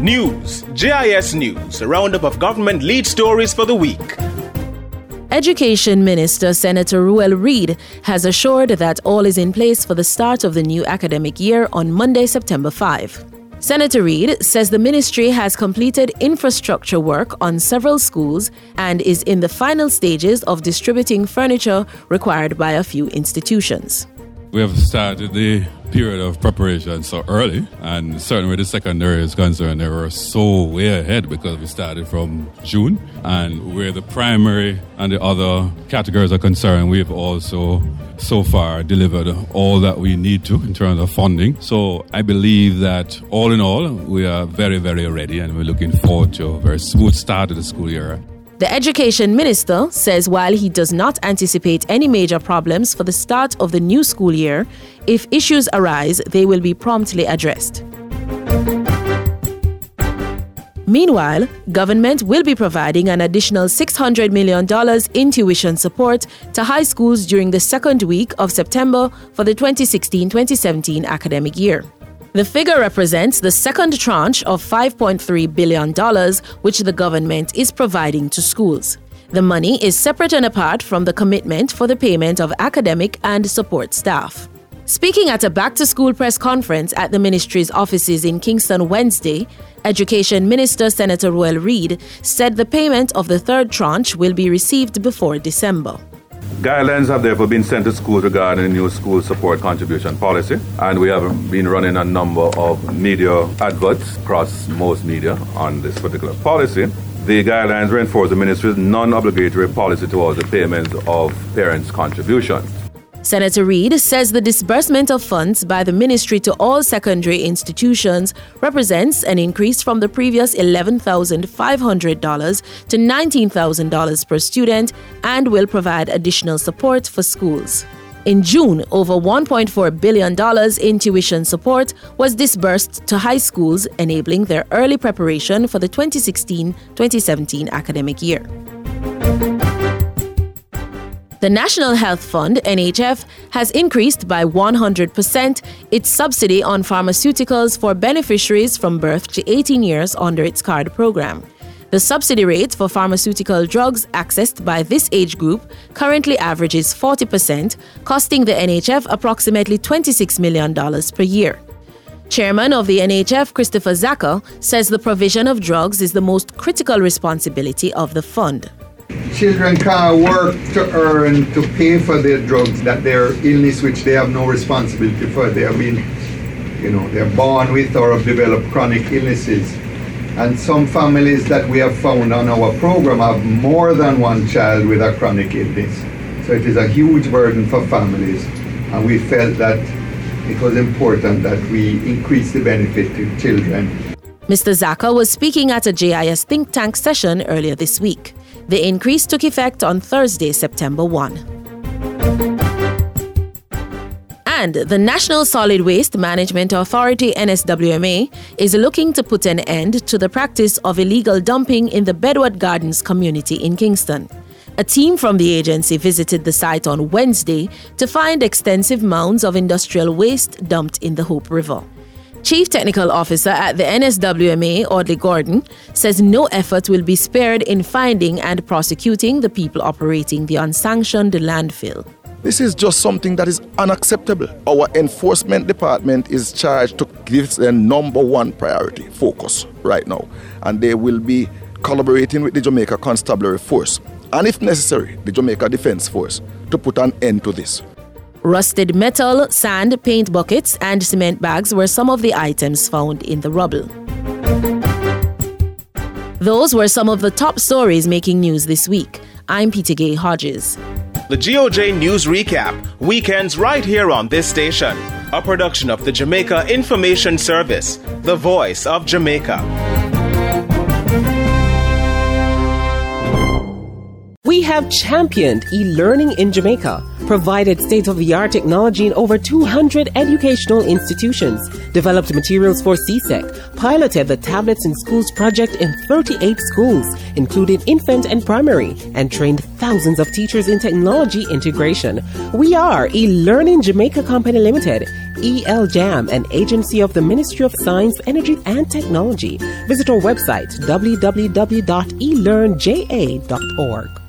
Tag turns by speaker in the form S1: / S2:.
S1: News, JIS News, a roundup of government lead stories for the week.
S2: Education Minister Senator Ruel Reid has assured that all is in place for the start of the new academic year on Monday, September 5. Senator Reid says the ministry has completed infrastructure work on several schools and is in the final stages of distributing furniture required by a few institutions.
S3: We have started the period of preparation so early, and certainly where the secondary is concerned, they were so way ahead because we started from June, and where the primary and the other categories are concerned, we've also so far delivered all that we need to in terms of funding. So I believe that all in all, we are very, very ready, and we're looking forward to a very smooth start of the school year.
S2: The Education Minister says while he does not anticipate any major problems for the start of the new school year, if issues arise, they will be promptly addressed. Meanwhile, government will be providing an additional $600 million in tuition support to high schools during the second week of September for the 2016-2017 academic year. The figure represents the second tranche of $5.3 billion, which the government is providing to schools. The money is separate and apart from the commitment for the payment of academic and support staff. Speaking at a back-to-school press conference at the ministry's offices in Kingston Wednesday, Education Minister Senator Ruel Reid said the payment of the third tranche will be received before December.
S4: Guidelines have therefore been sent to schools regarding the new school support contribution policy, and we have been running a number of media adverts across most media on this particular policy. The guidelines reinforce the ministry's non-obligatory policy towards the payment of parents' contributions.
S2: Senator Reid says the disbursement of funds by the ministry to all secondary institutions represents an increase from the previous $11,500 to $19,000 per student and will provide additional support for schools. In June, over $1.4 billion in tuition support was disbursed to high schools, enabling their early preparation for the 2016-2017 academic year. The National Health Fund, NHF, has increased by 100% its subsidy on pharmaceuticals for beneficiaries from birth to 18 years under its card program. The subsidy rate for pharmaceutical drugs accessed by this age group currently averages 40%, costing the NHF approximately $26 million per year. Chairman of the NHF, Christopher Zaka, says the provision of drugs is the most critical responsibility of the fund.
S5: Children can't work to earn to pay for their drugs, that their illness which they have no responsibility for. They have been, they're born with or have developed chronic illnesses. And some families that we have found on our program have more than one child with a chronic illness. So it is a huge burden for families. And we felt that it was important that we increase the benefit to children.
S2: Mr. Zaka was speaking at a JIS think tank session earlier this week. The increase took effect on Thursday, September 1. And the National Solid Waste Management Authority, NSWMA, is looking to put an end to the practice of illegal dumping in the Bedward Gardens community in Kingston. A team from the agency visited the site on Wednesday to find extensive mounds of industrial waste dumped in the Hope River. Chief Technical Officer at the NSWMA, Audley Gordon, says no effort will be spared in finding and prosecuting the people operating the unsanctioned landfill.
S6: This is just something that is unacceptable. Our enforcement department is charged to give the number one priority, focus, right now. And they will be collaborating with the Jamaica Constabulary Force, and if necessary, the Jamaica Defence Force, to put an end to this.
S2: Rusted metal, sand, paint buckets, and cement bags were some of the items found in the rubble. Those were some of the top stories making news this week. I'm Peter Gay Hodges.
S1: The GOJ News Recap, weekends right here on this station. A production of the Jamaica Information Service, the voice of Jamaica.
S7: We have championed e-learning in Jamaica, provided state-of-the-art technology in over 200 educational institutions, developed materials for CSEC, piloted the Tablets in Schools project in 38 schools, including infant and primary, and trained thousands of teachers in technology integration. We are E-Learning Jamaica Company Limited, ELJAM, an agency of the Ministry of Science, Energy and Technology. Visit our website, www.elearnja.org.